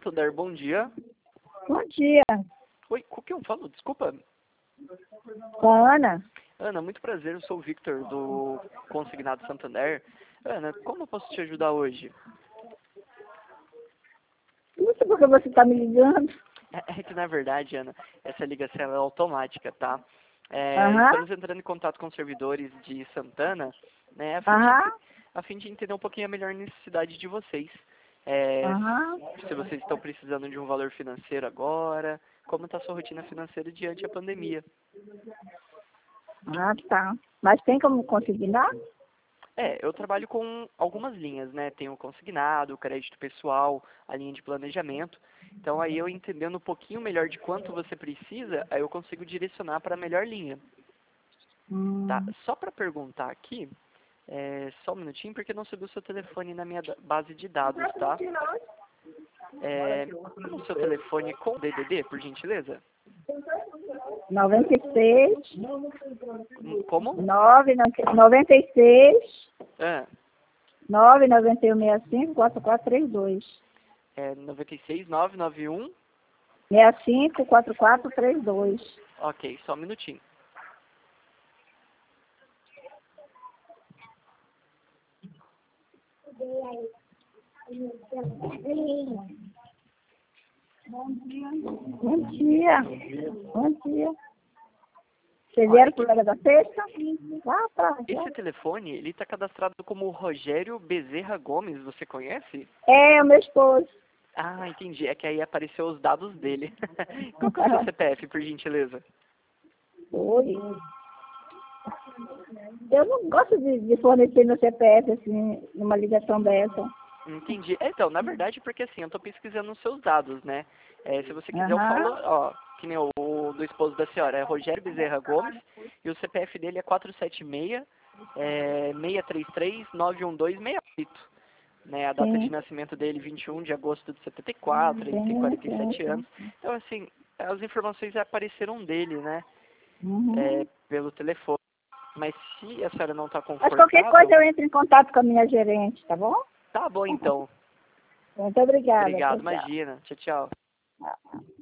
Santander, bom dia. Bom dia, Oi, com quem eu falo? Desculpa. com a Ana. Ana, muito prazer, eu sou o Victor, do Consignado Santander. Ana, como eu posso te ajudar hoje? Não sei por que você está me ligando. É que, na verdade, Ana, essa ligação é automática, tá? Aham, Estamos entrando em contato com os servidores de Santana, né, aham, a fim de entender um pouquinho a melhor necessidade de vocês. É, aham. se vocês estão precisando de um valor financeiro agora, como está a sua rotina financeira diante a pandemia. Ah, tá. Mas tem como consignar? Eu trabalho com algumas linhas, né? Tem o consignado, o crédito pessoal, a linha de planejamento. Então, aí eu entendendo um pouquinho melhor de quanto você precisa, aí eu consigo direcionar para a melhor linha, tá? Hum. Só para perguntar aqui, só um minutinho, porque não subiu o seu telefone na minha base de dados, tá? Como é o seu telefone com DDD, por gentileza? 96, Como? 96, Ah, 99165 4432. 96 991. 65 4432. Ok, só um minutinho. Bom dia. Bom dia. Vocês vieram por Laga da Sexta? Lá atrás. Esse telefone, ele está cadastrado como Rogério Bezerra Gomes, você conhece? É, o meu esposo. Ah, entendi. É que aí apareceu os dados dele. Qual que é o seu CPF, por gentileza? Oi. Eu não gosto de fornecer meu CPF, assim, numa ligação dessa. Entendi. Então, na verdade, porque assim, eu tô pesquisando os seus dados, né? Se você quiser, eu Aham. falo, ó, que nem o do esposo da senhora, é Rogério Bezerra Gomes, e o CPF dele é 476 633 91268. Né, a data de Sim, nascimento dele, 21 de agosto de 74, ele tem sim, 47 sim, anos. sim. Então, assim, as informações apareceram dele, né, Uhum. pelo telefone. Mas se a senhora não está Mas qualquer coisa confortável, eu entro em contato com a minha gerente, tá bom? tá bom então. Muito obrigada. Obrigado, Tchau, imagina. Tchau, tchau. tchau.